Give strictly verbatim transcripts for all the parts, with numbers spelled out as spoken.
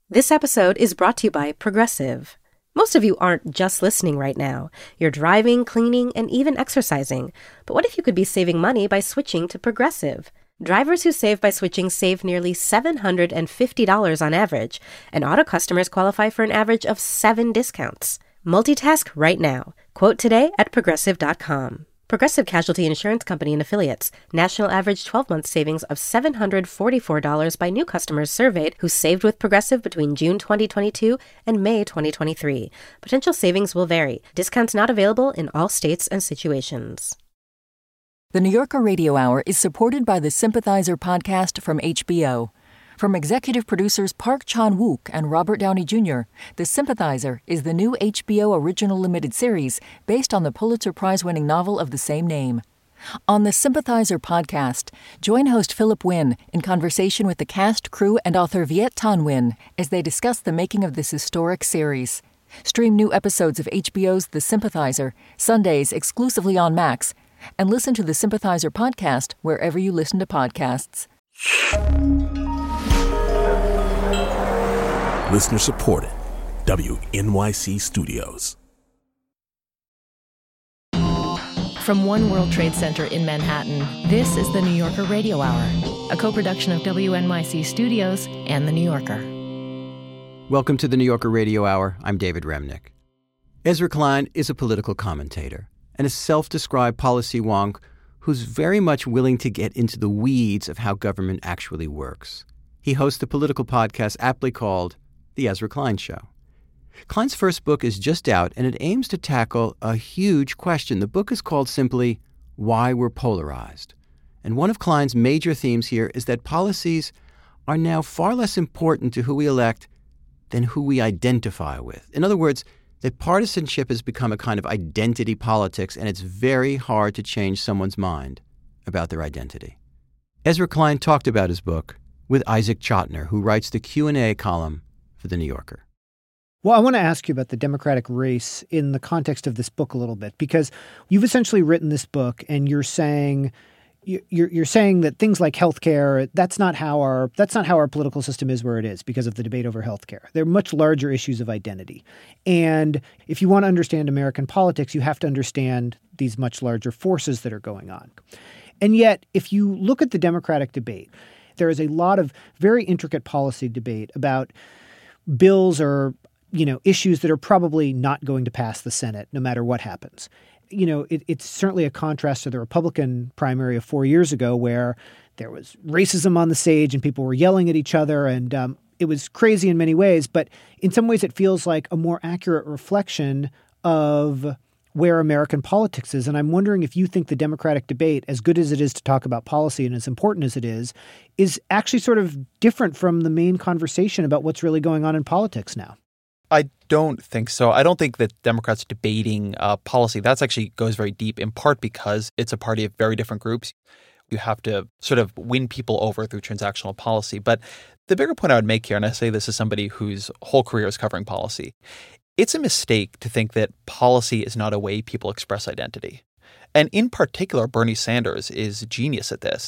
This episode is brought to you by Progressive. Most of you aren't just listening right now. You're driving, cleaning, and even exercising. But what if you could be saving money by switching to Progressive? Drivers who save by switching save nearly seven hundred fifty dollars on average, and auto customers qualify for an average of seven discounts. Multitask right now. Quote today at progressive dot com. Progressive Casualty Insurance Company and Affiliates. National average twelve-month savings of seven hundred forty-four dollars by new customers surveyed who saved with Progressive between June twenty twenty-two and May twenty twenty-three. Potential savings will vary. Discounts not available in all states and situations. The New Yorker Radio Hour is supported by the Sympathizer podcast from H B O. From executive producers Park Chan-wook and Robert Downey Junior, The Sympathizer is the new H B O original limited series based on the Pulitzer Prize-winning novel of the same name. On the Sympathizer podcast, join host Philip Wynn in conversation with the cast, crew, and author Viet Thanh Nguyen as they discuss the making of this historic series. Stream new episodes of H B O's The Sympathizer, Sundays exclusively on Max, and listen to the Sympathizer podcast wherever you listen to podcasts. Listener supported. W N Y C Studios. From One World Trade Center in Manhattan, this is the New Yorker Radio Hour, a co-production of W N Y C Studios and The New Yorker. Welcome to the New Yorker Radio Hour. I'm David Remnick. Ezra Klein is a political commentator and a self-described policy wonk who's very much willing to get into the weeds of how government actually works. He hosts a political podcast aptly called The Ezra Klein Show. Klein's first book is just out, and it aims to tackle a huge question. The book is called simply Why We're Polarized. And one of Klein's major themes here is that policies are now far less important to who we elect than who we identify with. In other words, that partisanship has become a kind of identity politics, and it's very hard to change someone's mind about their identity. Ezra Klein talked about his book with Isaac Chotiner, who writes the Q and A column for The New Yorker. Well, I want to ask you about the Democratic race in the context of this book a little bit, because you've essentially written this book and you're saying you're you're saying that things like healthcare, that's not how our that's not how our political system is where it is because of the debate over healthcare. They're much larger issues of identity. And if you want to understand American politics, you have to understand these much larger forces that are going on. And yet, if you look at the Democratic debate, there is a lot of very intricate policy debate about bills or, you know, issues that are probably not going to pass the Senate no matter what happens. You know, it, it's certainly a contrast to the Republican primary of four years ago where there was racism on the stage and people were yelling at each other, and um, it was crazy in many ways. But in some ways, it feels like a more accurate reflection of where American politics is. And I'm wondering if you think the Democratic debate, as good as it is to talk about policy and as important as it is, is actually sort of different from the main conversation about what's really going on in politics now. I don't think so. I don't think that Democrats debating uh, policy, that's actually goes very deep, in part because it's a party of very different groups. You have to sort of win people over through transactional policy. But the bigger point I would make here, and I say this as somebody whose whole career is covering policy, it's a mistake to think that policy is not a way people express identity. And in particular, Bernie Sanders is a genius at this.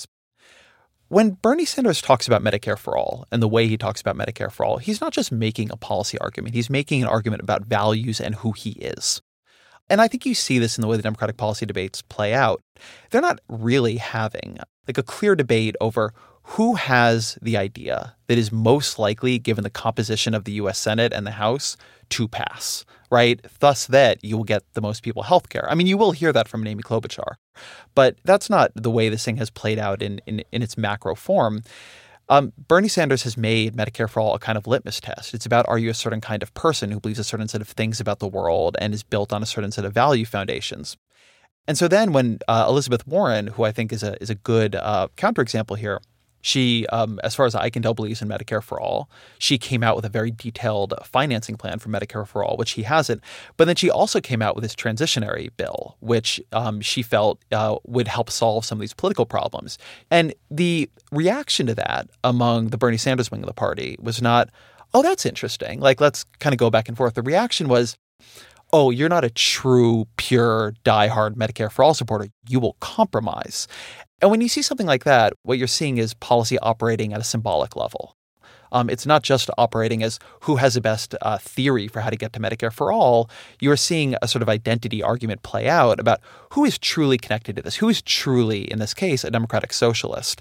When Bernie Sanders talks about Medicare for All and the way he talks about Medicare for All, he's not just making a policy argument. He's making an argument about values and who he is. And I think you see this in the way the Democratic policy debates play out. They're not really having like a clear debate over who has the idea that is most likely, given the composition of the U S Senate and the House, to pass, right? Thus that you will get the most people health care. I mean, you will hear that from Amy Klobuchar, but that's not the way this thing has played out in, in, in its macro form. Um, Bernie Sanders has made Medicare for All a kind of litmus test. It's about, are you a certain kind of person who believes a certain set of things about the world and is built on a certain set of value foundations? And so then when uh, Elizabeth Warren, who I think is a is a good uh, counterexample here, she, um, as far as I can tell, believes in Medicare for All. She came out with a very detailed financing plan for Medicare for All, which he hasn't. But then she also came out with this transitionary bill, which um, she felt uh, would help solve some of these political problems. And the reaction to that among the Bernie Sanders wing of the party was not, oh, that's interesting. Like, let's kind of go back and forth. The reaction was, oh, you're not a true, pure, diehard Medicare for All supporter. You will compromise. And when you see something like that, what you're seeing is policy operating at a symbolic level. Um, it's not just operating as who has the best uh, theory for how to get to Medicare for all. You're seeing a sort of identity argument play out about who is truly connected to this, who is truly, in this case, a democratic socialist.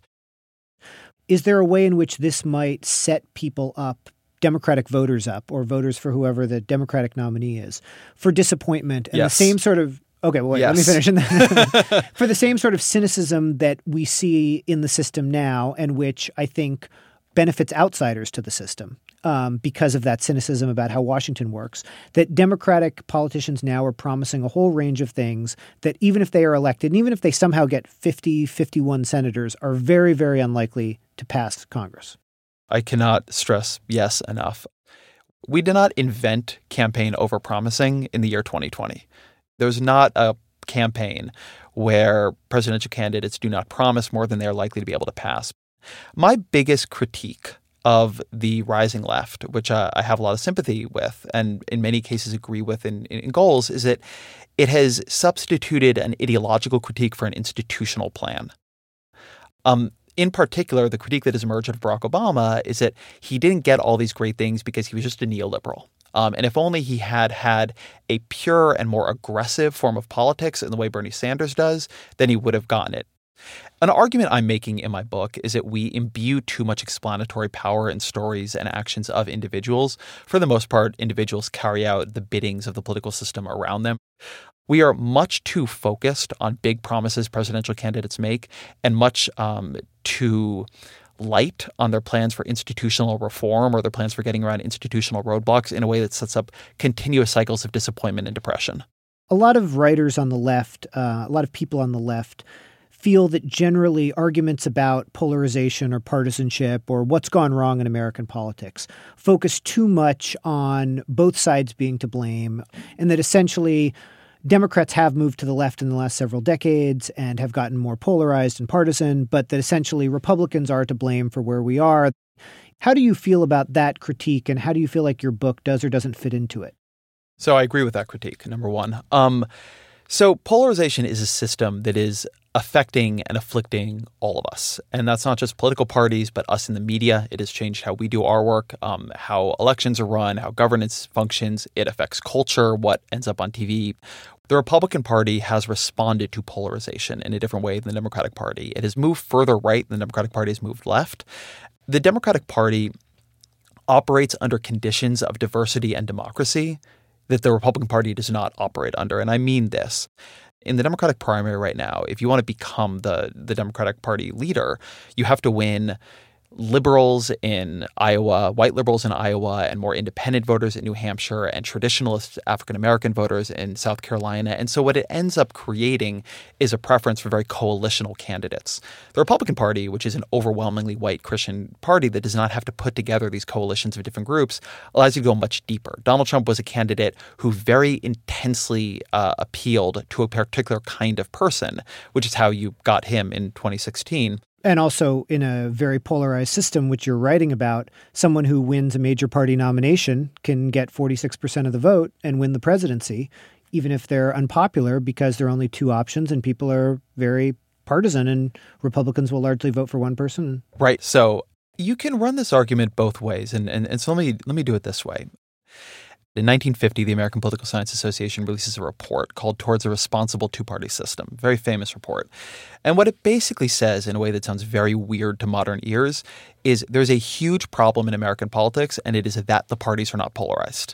Is there a way in which this might set people up, Democratic voters up, or voters for whoever the Democratic nominee is, for disappointment and Yes. the same sort of Okay, well, wait, yes. let me finish. For the same sort of cynicism that we see in the system now, and which I think benefits outsiders to the system um, because of that cynicism about how Washington works, that Democratic politicians now are promising a whole range of things that even if they are elected, and even if they somehow get fifty, fifty-one senators, are very, very unlikely to pass Congress. I cannot stress yes enough. We did not invent campaign overpromising in the year twenty twenty. There's not a campaign where presidential candidates do not promise more than they're likely to be able to pass. My biggest critique of the rising left, which uh, I have a lot of sympathy with and in many cases agree with in, in, in goals, is that it has substituted an ideological critique for an institutional plan. Um, in particular, the critique that has emerged out of Barack Obama is that he didn't get all these great things because he was just a neoliberal. Um, and if only he had had a pure and more aggressive form of politics in the way Bernie Sanders does, then he would have gotten it. An argument I'm making in my book is that we imbue too much explanatory power in stories and actions of individuals. For the most part, individuals carry out the biddings of the political system around them. We are much too focused on big promises presidential candidates make and much um, too light on their plans for institutional reform or their plans for getting around institutional roadblocks in a way that sets up continuous cycles of disappointment and depression. A lot of writers on the left, uh, a lot of people on the left feel that generally arguments about polarization or partisanship or what's gone wrong in American politics focus too much on both sides being to blame, and that essentially Democrats have moved to the left in the last several decades and have gotten more polarized and partisan, but that essentially Republicans are to blame for where we are. How do you feel about that critique, and how do you feel like your book does or doesn't fit into it? So I agree with that critique, number one. Um, so polarization is a system that is affecting and afflicting all of us. And that's not just political parties, but us in the media. It has changed how we do our work, um, how elections are run, how governance functions. It affects culture, what ends up on T V. The Republican Party has responded to polarization in a different way than the Democratic Party. It has moved further right than the Democratic Party has moved left. The Democratic Party operates under conditions of diversity and democracy that the Republican Party does not operate under. And I mean this. In the Democratic primary right now, if you want to become the, the Democratic Party leader, you have to win liberals in Iowa, white liberals in Iowa, and more independent voters in New Hampshire, and traditionalist African-American voters in South Carolina. And so what it ends up creating is a preference for very coalitional candidates. The Republican Party, which is an overwhelmingly white Christian party that does not have to put together these coalitions of different groups, allows you to go much deeper. Donald Trump was a candidate who very intensely uh, appealed to a particular kind of person, which is how you got him in twenty sixteen. And also in a very polarized system, which you're writing about, someone who wins a major party nomination can get forty-six percent of the vote and win the presidency, even if they're unpopular, because there are only two options and people are very partisan and Republicans will largely vote for one person. Right. So you can run this argument both ways. And, and, and so let me, let me do it this way. In nineteen fifty, the American Political Science Association releases a report called Towards a Responsible Two-Party System, a very famous report. And what it basically says, in a way that sounds very weird to modern ears, is there's a huge problem in American politics, and it is that the parties are not polarized.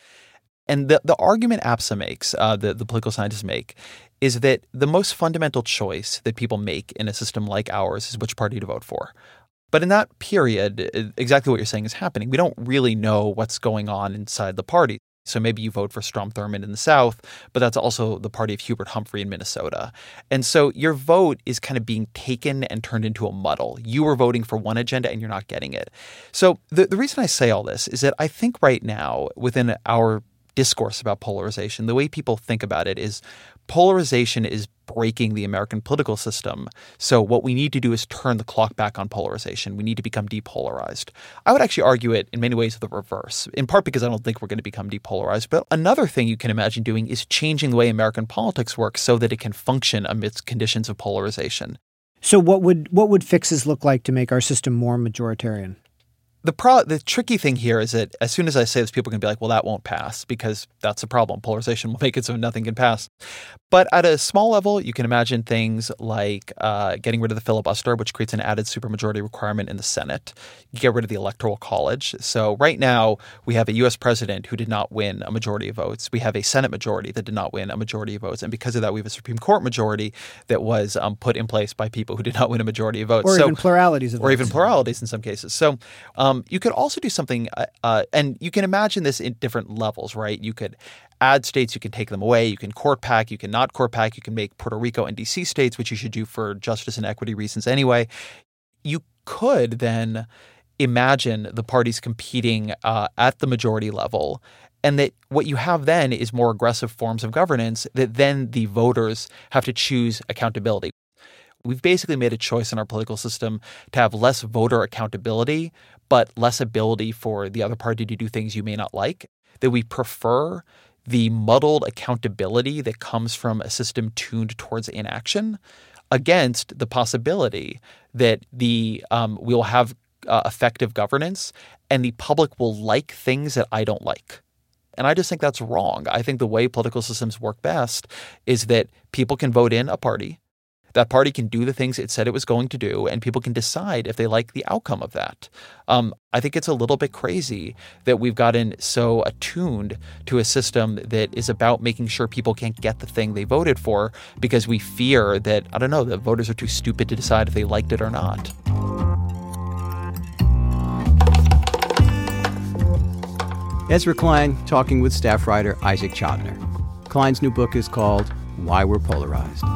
And the, the argument A P S A makes, uh, the, the political scientists make, is that the most fundamental choice that people make in a system like ours is which party to vote for. But in that period, exactly what you're saying is happening. We don't really know what's going on inside the party. So maybe you vote for Strom Thurmond in the South, but that's also the party of Hubert Humphrey in Minnesota. And so your vote is kind of being taken and turned into a muddle. You were voting for one agenda and you're not getting it. So the, the reason I say all this is that I think right now within our discourse about polarization, the way people think about it is polarization is breaking the American political system. So what we need to do is turn the clock back on polarization. We need to become depolarized. I would actually argue it in many ways the reverse, in part because I don't think we're going to become depolarized. But another thing you can imagine doing is changing the way American politics works so that it can function amidst conditions of polarization. So what would what would fixes look like to make our system more majoritarian? The pro- the tricky thing here is that as soon as I say this, people can be like, well, that won't pass because that's a problem. Polarization will make it so nothing can pass. But at a small level, you can imagine things like uh, getting rid of the filibuster, which creates an added supermajority requirement in the Senate. You get rid of the Electoral College. So right now, we have a U S president who did not win a majority of votes. We have a Senate majority that did not win a majority of votes. And because of that, we have a Supreme Court majority that was um, put in place by people who did not win a majority of votes. Or so, even pluralities of Or votes. even pluralities in some cases. So um, you could also do something, uh, uh, and you can imagine this in different levels, right? You could add states, you can take them away, you can court pack, you can not court pack, you can make Puerto Rico and D C states, which you should do for justice and equity reasons anyway. You could then imagine the parties competing uh, at the majority level, and that what you have then is more aggressive forms of governance that then the voters have to choose accountability. We've basically made a choice in our political system to have less voter accountability, but less ability for the other party to do things you may not like, that we prefer the muddled accountability that comes from a system tuned towards inaction against the possibility that the um, we'll have uh, effective governance and the public will like things that I don't like. And I just think that's wrong. I think the way political systems work best is that people can vote in a party. That party can do the things it said it was going to do, and people can decide if they like the outcome of that. Um, I think it's a little bit crazy that we've gotten so attuned to a system that is about making sure people can't get the thing they voted for because we fear that, I don't know, the voters are too stupid to decide if they liked it or not. Ezra Klein talking with staff writer Isaac Chotiner. Klein's new book is called Why We're Polarized.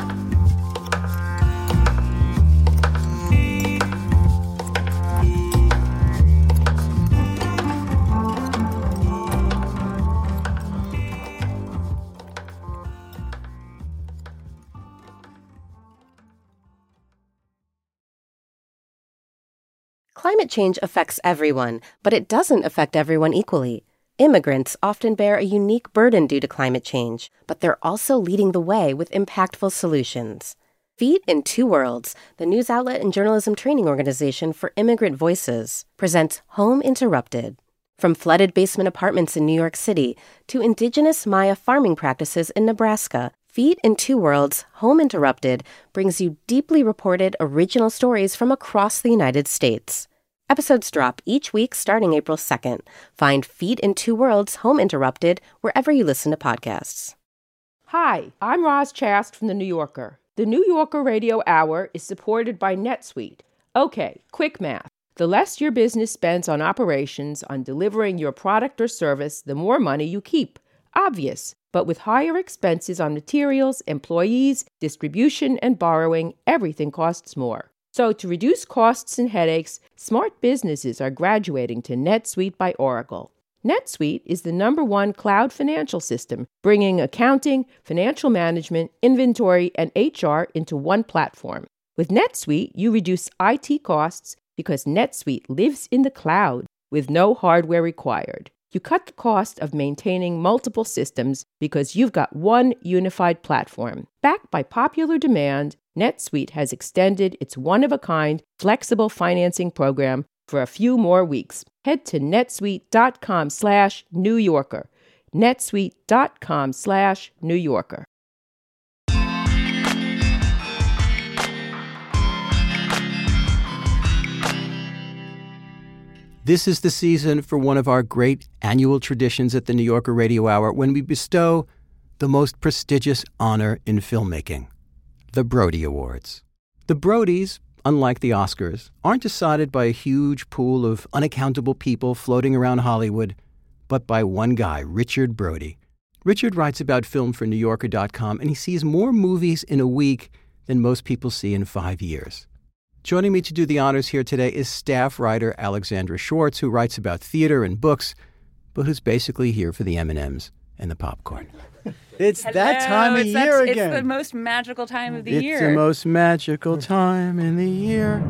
Climate change affects everyone, but it doesn't affect everyone equally. Immigrants often bear a unique burden due to climate change, but they're also leading the way with impactful solutions. Feet in Two Worlds, the news outlet and journalism training organization for immigrant voices, presents Home Interrupted. From flooded basement apartments in New York City to indigenous Maya farming practices in Nebraska, Feet in Two Worlds, Home Interrupted brings you deeply reported original stories from across the United States. Episodes drop each week starting April second. Find Feet in Two Worlds, Home Interrupted wherever you listen to podcasts. Hi, I'm Roz Chast from The New Yorker. The New Yorker Radio Hour is supported by NetSuite. Okay, quick math. The less your business spends on operations, on delivering your product or service, the more money you keep. Obvious. But with higher expenses on materials, employees, distribution, and borrowing, everything costs more. So to reduce costs and headaches, smart businesses are graduating to NetSuite by Oracle. NetSuite is the number one cloud financial system, bringing accounting, financial management, inventory, and H R into one platform. With NetSuite, you reduce I T costs because NetSuite lives in the cloud with no hardware required. You cut the cost of maintaining multiple systems because you've got one unified platform. Backed by popular demand, NetSuite has extended its one-of-a-kind flexible financing program for a few more weeks. Head to netsuite.com slash New Yorker. netsuite.com slash New Yorker. This is the season for one of our great annual traditions at the New Yorker Radio Hour when we bestow the most prestigious honor in filmmaking, the Brody Awards. The Brodies, unlike the Oscars, aren't decided by a huge pool of unaccountable people floating around Hollywood, but by one guy, Richard Brody. Richard writes about film for New Yorker dot com, and he sees more movies in a week than most people see in five years. Joining me to do the honors here today is staff writer Alexandra Schwartz, who writes about theater and books, but who's basically here for the M and M's and the popcorn. It's Hello, that time of it's year that, again. It's the most magical time of the it's year. It's the most magical time in the year.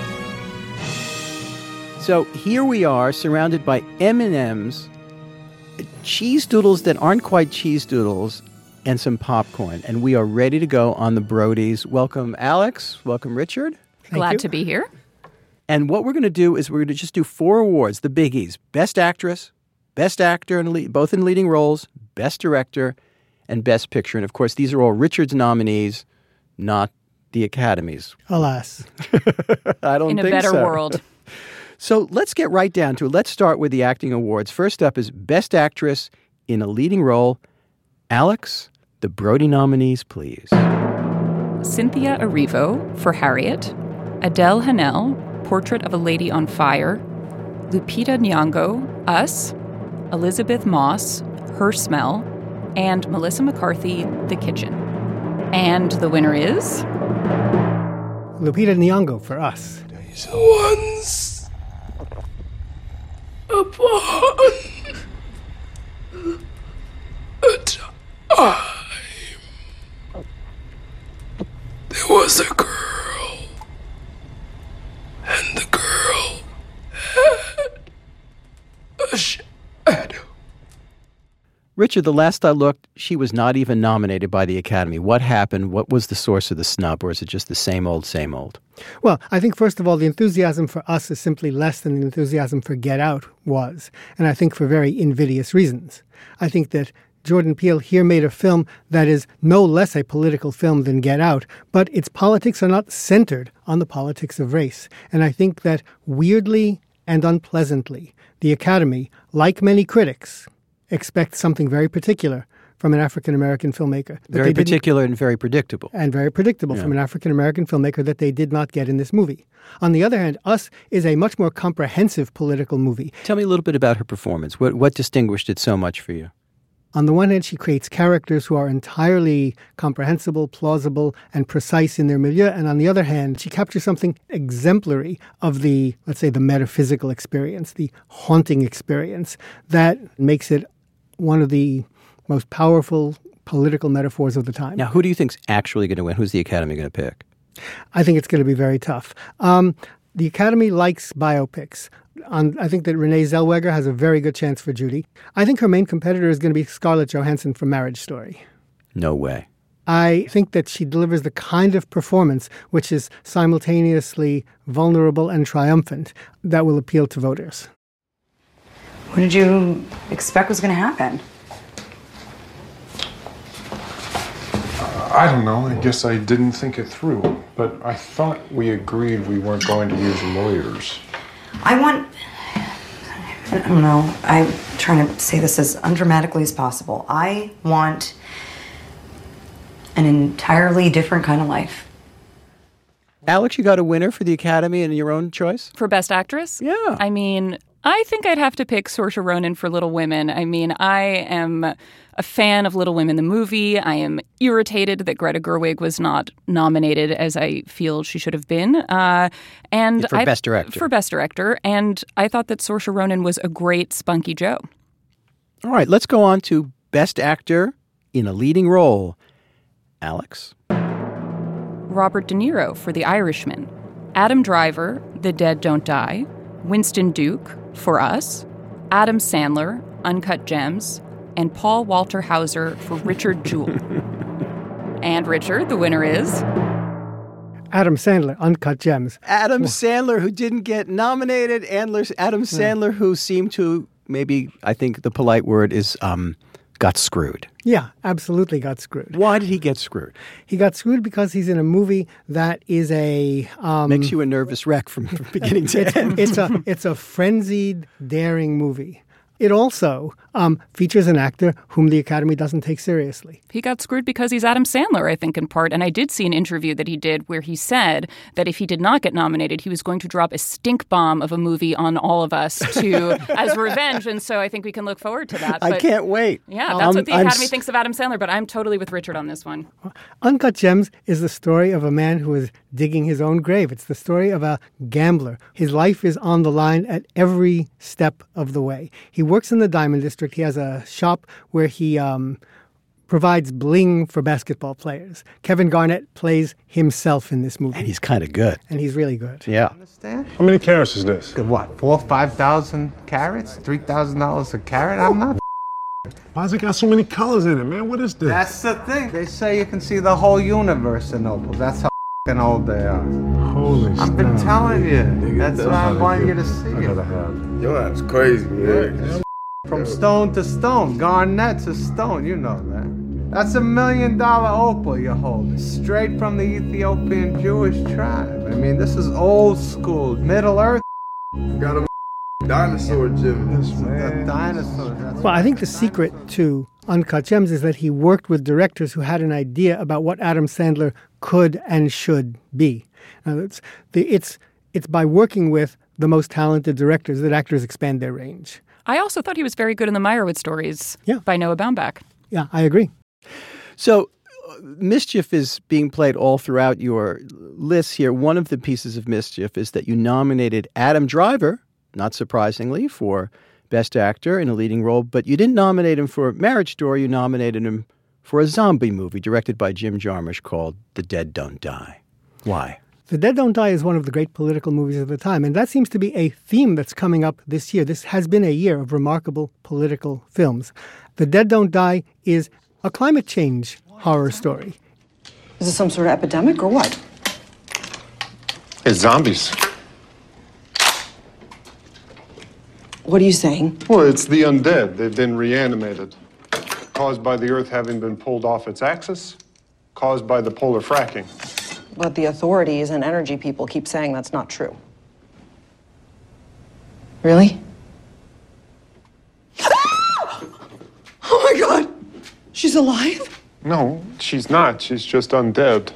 So here we are, surrounded by M and M's, cheese doodles that aren't quite cheese doodles, and some popcorn. And we are ready to go on the Brodies. Welcome, Alex. Welcome, Richard. Thank Glad you. to be here. And what we're going to do is we're going to just do four awards, the biggies: Best Actress, Best Actor, in le- both in leading roles, Best Director, and Best Picture. And, of course, these are all Richard's nominees, not the Academy's. Alas. I don't in think so. In a better world. So let's get right down to it. Let's start with the acting awards. First up is Best Actress in a leading role. Alex, the Brody nominees, please. Cynthia Erivo for Harriet, Adele Hanel, Portrait of a Lady on Fire, Lupita Nyong'o, Us, Elizabeth Moss, Her Smell, and Melissa McCarthy, The Kitchen. And the winner is... Lupita Nyong'o for Us. Once upon a time, there was a girl, and the girl had a shadow. Richard, the last I looked, she was not even nominated by the Academy. What happened? What was the source of the snub? Or is it just the same old, same old? Well, I think, first of all, the enthusiasm for Us is simply less than the enthusiasm for Get Out was. And I think for very invidious reasons. I think that Jordan Peele here made a film that is no less a political film than Get Out, but its politics are not centered on the politics of race. And I think that weirdly and unpleasantly, the Academy, like many critics, expects something very particular from an African-American filmmaker. Very particular and very predictable. And very predictable yeah. from an African-American filmmaker that they did not get in this movie. On the other hand, Us is a much more comprehensive political movie. Tell me a little bit about her performance. What, what distinguished it so much for you? On the one hand, she creates characters who are entirely comprehensible, plausible, and precise in their milieu. And on the other hand, she captures something exemplary of the, let's say, the metaphysical experience, the haunting experience that makes it one of the most powerful political metaphors of the time. Now, who do you think's actually going to win? Who's the Academy going to pick? I think it's going to be very tough. Um, the Academy likes biopics. Um, I think that Renee Zellweger has a very good chance for Judy. I think her main competitor is going to be Scarlett Johansson from Marriage Story. No way. I think that she delivers the kind of performance which is simultaneously vulnerable and triumphant that will appeal to voters. What did you expect was going to happen? I don't know. I guess I didn't think it through. But I thought we agreed we weren't going to use lawyers. I want... I don't know. I'm trying to say this as undramatically as possible. I want an entirely different kind of life. Alex, you got a winner for the Academy in your own choice? For Best Actress? Yeah. I mean, I think I'd have to pick Saoirse Ronan for Little Women. I mean, I am a fan of Little Women, the movie. I am irritated that Greta Gerwig was not nominated as I feel she should have been. Uh, and for I, Best Director. For Best Director. And I thought that Saoirse Ronan was a great Spunky Joe. All right, let's go on to Best Actor in a leading role. Alex? Robert De Niro for The Irishman. Adam Driver, The Dead Don't Die. Winston Duke for Us. Adam Sandler, Uncut Gems. And Paul Walter Hauser for Richard Jewell. And Richard, the winner is... Adam Sandler, Uncut Gems. Adam Sandler, who didn't get nominated. Andler, Adam Sandler, who seemed to, maybe, I think the polite word is, um, got screwed. Yeah, absolutely got screwed. Why did he get screwed? He got screwed because he's in a movie that is a... Um, Makes you a nervous wreck from, from beginning to it's, end. It's a, it's a frenzied, daring movie. It also um, features an actor whom the Academy doesn't take seriously. He got screwed because he's Adam Sandler, I think, in part. And I did see an interview that he did where he said that if he did not get nominated, he was going to drop a stink bomb of a movie on all of us to as revenge. And so I think we can look forward to that. But, I can't wait. Yeah, that's um, what the Academy I'm... thinks of Adam Sandler. But I'm totally with Richard on this one. Uncut Gems is the story of a man who is digging his own grave. It's the story of a gambler. His life is on the line at every step of the way. He works in the Diamond District. He has a shop where he um, provides bling for basketball players. Kevin Garnett plays himself in this movie. And he's kind of good. And he's really good. Yeah. How many carats is this? What, four, five thousand carats? Three thousand dollars a carat? I'm not Why's it got so many colors in it, man? What is this? That's the thing. They say you can see the whole universe in opals. That's how f***ing old they are. Holy I've been telling you. That's why I want you to see I it. gotta have. Yo, that's crazy, man. From stone to stone, garnet to stone, you know that. That's a million dollar opal you're holding, straight from the Ethiopian Jewish tribe. I mean, this is old school, Middle Earth. Got a dinosaur gem. The dinosaur. That's Well, I think the secret to Uncut Gems is that he worked with directors who had an idea about what Adam Sandler could and should be. Now, it's, the, it's, it's by working with the most talented directors that actors expand their range. I also thought he was very good in the Meyerowitz stories yeah. by Noah Baumbach. Yeah, I agree. So uh, mischief is being played all throughout your lists here. One of the pieces of mischief is that you nominated Adam Driver, not surprisingly, for Best Actor in a Leading Role, but you didn't nominate him for Marriage Story. You nominated him for a zombie movie directed by Jim Jarmusch called The Dead Don't Die. Why? The Dead Don't Die is one of the great political movies of the time, and that seems to be a theme that's coming up this year. This has been a year of remarkable political films. The Dead Don't Die is a climate change horror story. Is this some sort of epidemic or what? It's zombies. What are you saying? Well, it's the undead. They've been reanimated. Caused by the Earth having been pulled off its axis. Caused by the polar fracking. But the authorities and energy people keep saying that's not true. Really? Oh my God! She's alive? No, she's not. She's just undead.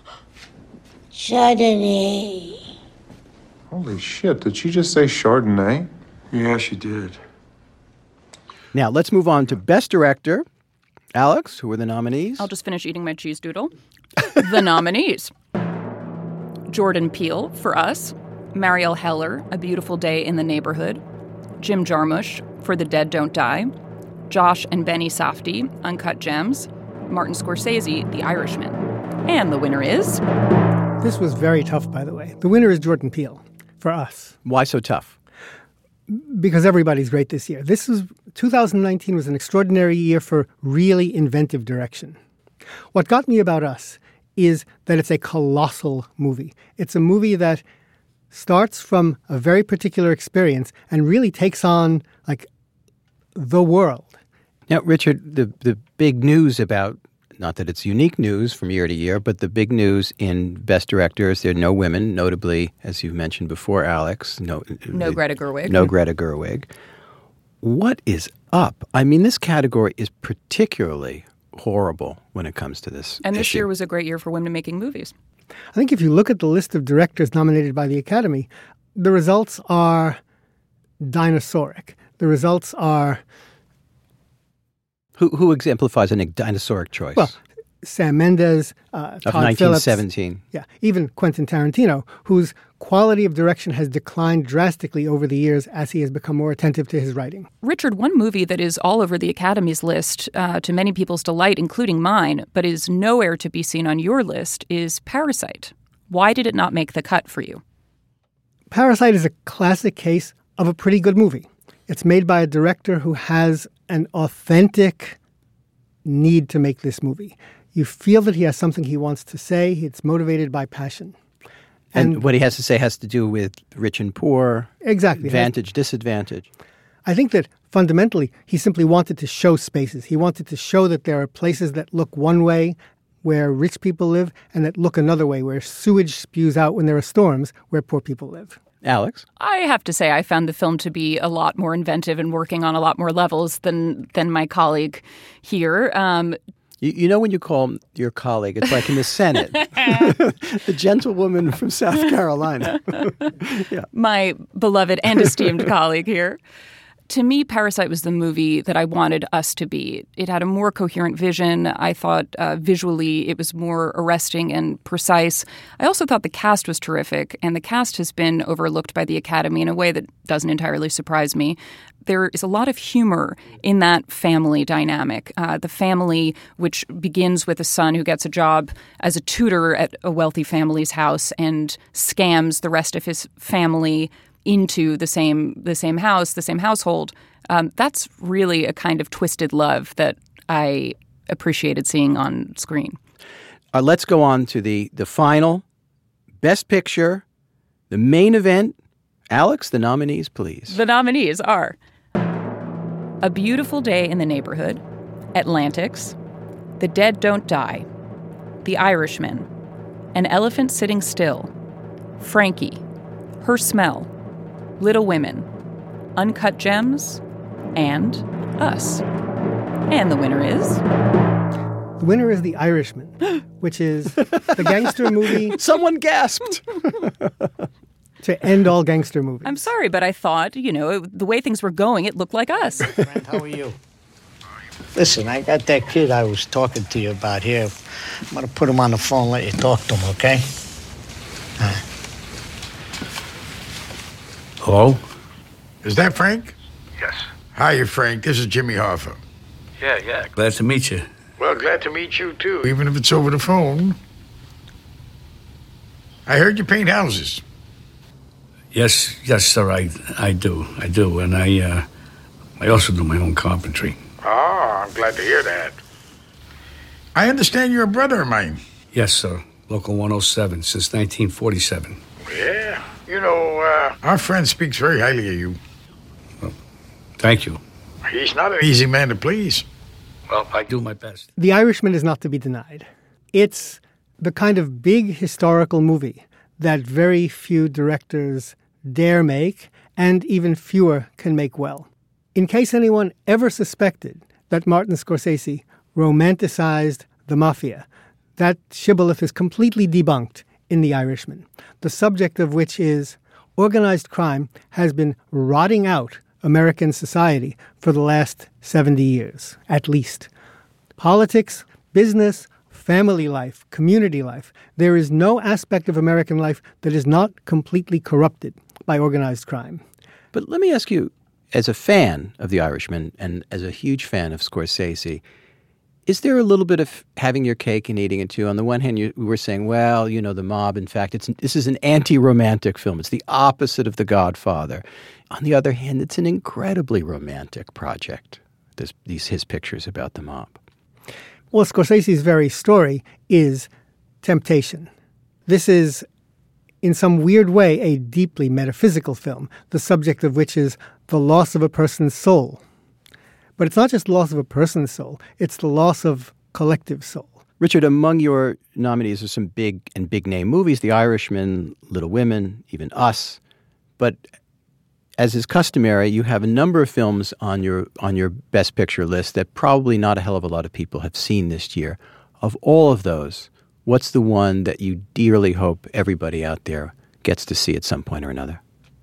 Chardonnay. Holy shit, did she just say Chardonnay? Yeah, she did. Now, let's move on to Best Director. Alex, who are the nominees? I'll just finish eating my cheese doodle. The nominees. Jordan Peele for Us, Marielle Heller, A Beautiful Day in the Neighborhood, Jim Jarmusch for The Dead Don't Die, Josh and Benny Safdie, Uncut Gems, Martin Scorsese, The Irishman. And the winner is... This was very tough, by the way. The winner is Jordan Peele for Us. Why so tough? Because everybody's great this year. This is two thousand nineteen was an extraordinary year for really inventive direction. What got me about Us is that it's a colossal movie. It's a movie that starts from a very particular experience and really takes on, like, the world. Now, Richard, the, the big news about, not that it's unique news from year to year, but the big news in Best Director is there are no women, notably, as you mentioned before, Alex. No, no Greta Gerwig. No Greta Gerwig. What is up? I mean, this category is particularly horrible when it comes to this And this issue. year was a great year for women making movies. I think if you look at the list of directors nominated by the Academy, the results are dinosauric. The results are... Who, who exemplifies a dinosauric choice? Well, Sam Mendes, uh, of Todd nineteen seventeen. Phillips, yeah, even Quentin Tarantino, whose quality of direction has declined drastically over the years as he has become more attentive to his writing. Richard, one movie that is all over the Academy's list, uh, to many people's delight, including mine, but is nowhere to be seen on your list, is Parasite. Why did it not make the cut for you? Parasite is a classic case of a pretty good movie. It's made by a director who has an authentic need to make this movie. You feel that he has something he wants to say. It's motivated by passion. And, and what he has to say has to do with rich and poor, exactly, advantage, disadvantage. I think that fundamentally he simply wanted to show spaces. He wanted to show that there are places that look one way where rich people live and that look another way where sewage spews out when there are storms where poor people live. Alex? I have to say I found the film to be a lot more inventive and working on a lot more levels than than my colleague here. Um, you, you know when you call your colleague, it's like in the Senate. The gentlewoman from South Carolina. Yeah. My beloved and esteemed colleague here. To me, Parasite was the movie that I wanted Us to be. It had a more coherent vision. I thought uh, visually it was more arresting and precise. I also thought the cast was terrific, and the cast has been overlooked by the Academy in a way that doesn't entirely surprise me. There is a lot of humor in that family dynamic. Uh, the family, which begins with a son who gets a job as a tutor at a wealthy family's house and scams the rest of his family into the same the same house, the same household. Um, that's really a kind of twisted love that I appreciated seeing on screen. Uh, let's go on to the the final Best Picture, the main event. Alex, the nominees, please. The nominees are A Beautiful Day in the Neighborhood, Atlantics, The Dead Don't Die, The Irishman, An Elephant Sitting Still, Frankie, Her Smell, Little Women, Uncut Gems, and Us. And the winner is... The winner is The Irishman, which is the gangster movie... Someone gasped! To end all gangster movies. I'm sorry, but I thought, you know, the way things were going, it looked like Us. Friend, how are you? Listen, I got that kid I was talking to you about here. I'm going to put him on the phone and let you talk to him, okay? All right. Hello? Is that Frank? Yes. Hi, Frank. This is Jimmy Hoffa. Yeah, yeah. Glad to meet you. Well, glad to meet you, too, even if it's over the phone. I heard you paint houses. Yes, yes, sir, I I do. I do. And I uh, I also do my own carpentry. Oh, I'm glad to hear that. I understand you're a brother of mine. Yes, sir. Local one oh seven since nineteen forty-seven. Yeah. You know, uh, our friend speaks very highly of you. Well, thank you. He's not an easy man to please. Well, I do my best. The Irishman is not to be denied. It's the kind of big historical movie that very few directors dare make, and even fewer can make well. In case anyone ever suspected that Martin Scorsese romanticized the mafia, that shibboleth is completely debunked in The Irishman, the subject of which is organized crime has been rotting out American society for the last seventy years, at least. Politics, business, family life, community life. There is no aspect of American life that is not completely corrupted by organized crime. But let me ask you, as a fan of The Irishman and as a huge fan of Scorsese, is there a little bit of having your cake and eating it too? On the one hand, you we were saying, well, you know, the mob, in fact, it's this is an anti-romantic film. It's the opposite of The Godfather. On the other hand, it's an incredibly romantic project, this, these his pictures about the mob. Well, Scorsese's very story is temptation. This is, in some weird way, a deeply metaphysical film, the subject of which is the loss of a person's soul. But it's not just the loss of a person's soul, it's the loss of collective soul. Richard, among your nominees are some big and big-name movies, The Irishman, Little Women, even Us. But as is customary, you have a number of films on your on your Best Picture list that probably not a hell of a lot of people have seen this year. Of all of those, what's the one that you dearly hope everybody out there gets to see at some point or another?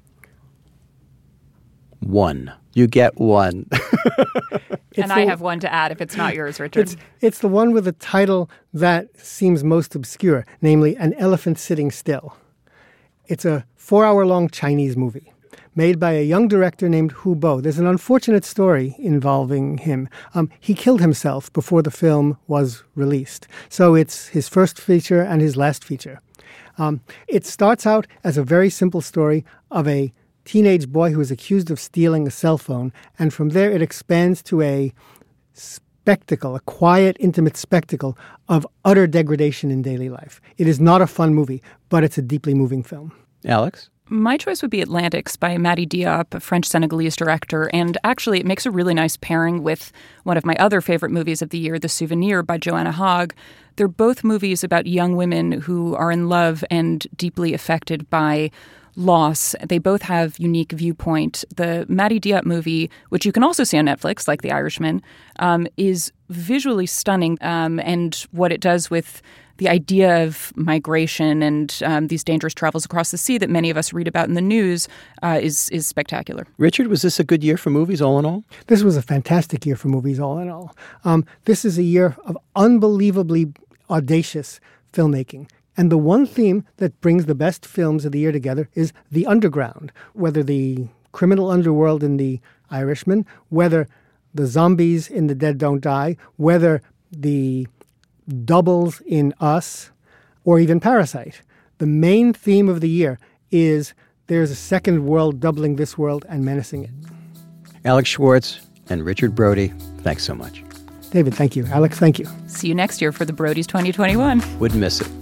One. You get one. And I have one to add if it's not yours, Richard. It's, it's the one with a title that seems most obscure, namely An Elephant Sitting Still. It's a four-hour-long Chinese movie made by a young director named Hu Bo. There's an unfortunate story involving him. Um, he killed himself before the film was released. So it's his first feature and his last feature. Um, it starts out as a very simple story of a teenage boy who is accused of stealing a cell phone, and from there it expands to a spectacle, a quiet, intimate spectacle of utter degradation in daily life. It is not a fun movie, but it's a deeply moving film. Alex? My choice would be Atlantics by Mati Diop, a French-Senegalese director, and actually it makes a really nice pairing with one of my other favorite movies of the year, The Souvenir by Joanna Hogg. They're both movies about young women who are in love and deeply affected by loss. They both have unique viewpoint. The Mati Diop movie, which you can also see on Netflix, like The Irishman, um, is visually stunning, um, and what it does with the idea of migration and um, these dangerous travels across the sea that many of us read about in the news uh, is is spectacular. Richard, was this a good year for movies all in all? This was a fantastic year for movies all in all. Um, this is a year of unbelievably audacious filmmaking. And the one theme that brings the best films of the year together is the underground, whether the criminal underworld in The Irishman, whether the zombies in The Dead Don't Die, whether the doubles in Us, or even Parasite. The main theme of the year is there's a second world doubling this world and menacing it. Alex Schwartz and Richard Brody, thanks so much. David, thank you. Alex, thank you. See you next year for the Brodies twenty twenty-one. Wouldn't miss it.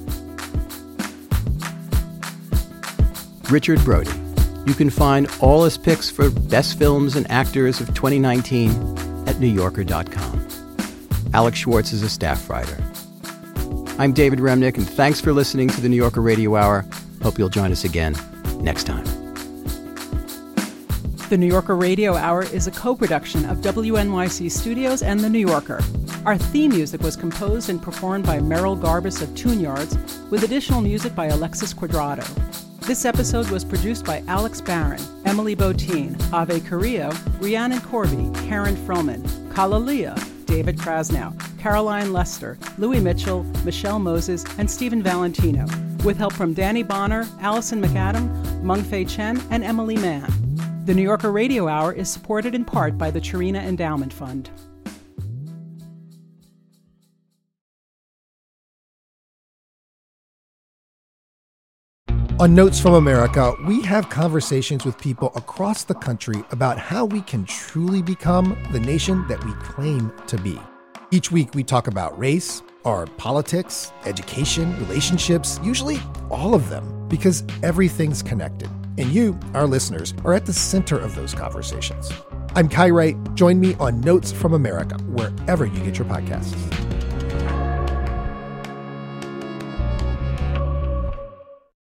Richard Brody. You can find all his picks for best films and actors of twenty nineteen at new yorker dot com. Alex Schwartz is a staff writer. I'm David Remnick, and thanks for listening to the New Yorker Radio Hour. Hope you'll join us again next time. The New Yorker Radio Hour is a co-production of W N Y C Studios and The New Yorker. Our theme music was composed and performed by Merrill Garbus of Tune Yards, with additional music by Alexis Quadrado. This episode was produced by Alex Barron, Emily Botine, Ave Carrillo, Rhiannon Corby, Karen Froman, Kalalia, David Krasnow, Caroline Lester, Louis Mitchell, Michelle Moses, and Stephen Valentino, with help from Danny Bonner, Allison McAdam, Meng-Fei Chen, and Emily Mann. The New Yorker Radio Hour is supported in part by the Chirina Endowment Fund. On Notes from America, we have conversations with people across the country about how we can truly become the nation that we claim to be. Each week we talk about race, our politics, education, relationships, usually all of them, because everything's connected. And you, our listeners, are at the center of those conversations. I'm Kai Wright. Join me on Notes from America, wherever you get your podcasts.